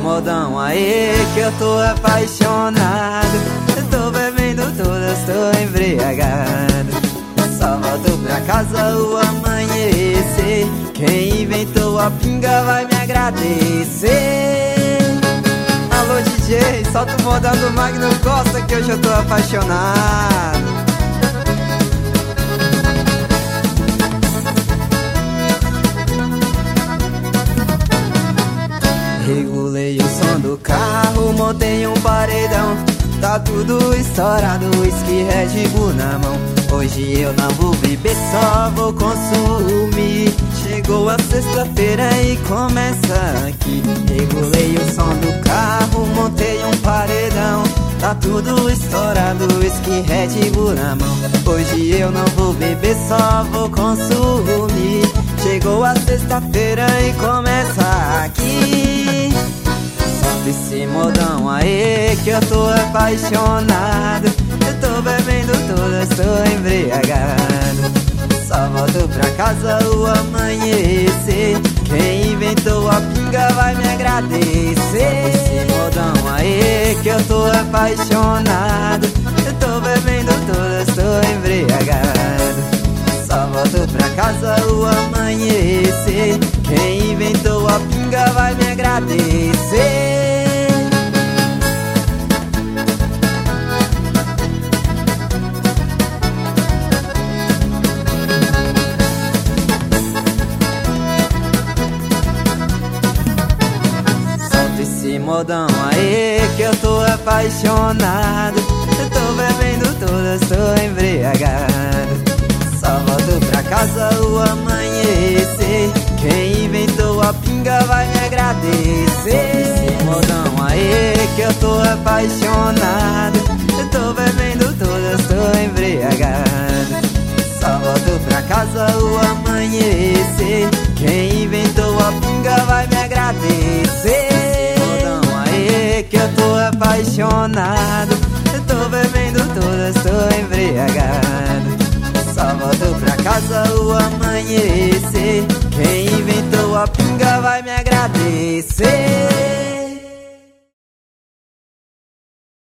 modão aí que eu tô apaixonado. Eu tô bebendo todas, tô embriagado. Só volto pra casa o amanhecer. Quem inventou a pinga vai me agradecer. Alô DJ, solta o modão do Magno Costa que hoje eu tô apaixonado. Regulei o som do carro, montei um paredão. Tá tudo estourado, whisky Red Bull na mão. Hoje eu não vou beber, só vou consumir. Chegou a sexta-feira e começa aqui. Regulei o som do carro, montei um paredão. Tá tudo estourado, whisky Red Bull na mão. Hoje eu não vou beber, só vou consumir. Chegou a sexta-feira e começa aqui. Solta esse modão aí que eu tô apaixonado. Eu tô bebendo todas, tô embriagado. Só volto pra casa o amanhecer. Quem inventou a pinga vai me agradecer. Solta esse modão aí que eu tô apaixonado. Eu tô bebendo todas, tô embriagado. Só volto pra casa o amanhecer. Quem inventou a pinga vai me agradecer. Solta esse modão aí que eu tô apaixonado. Eu tô bebendo todas, tô embriagado. Só volto pra casa o amanhecer. Quem inventou a pinga vai me agradecer. Esse modão aí que eu tô apaixonado. Eu tô bebendo todas, tô embriagado. Só volto pra casa o amanhecer. Quem inventou a pinga vai me agradecer. Esse modão aí que eu tô apaixonado. Eu tô bebendo todas, tô embriagado. Só volto pra casa o amanhecer. Quem inventou a pinga vai me agradecer.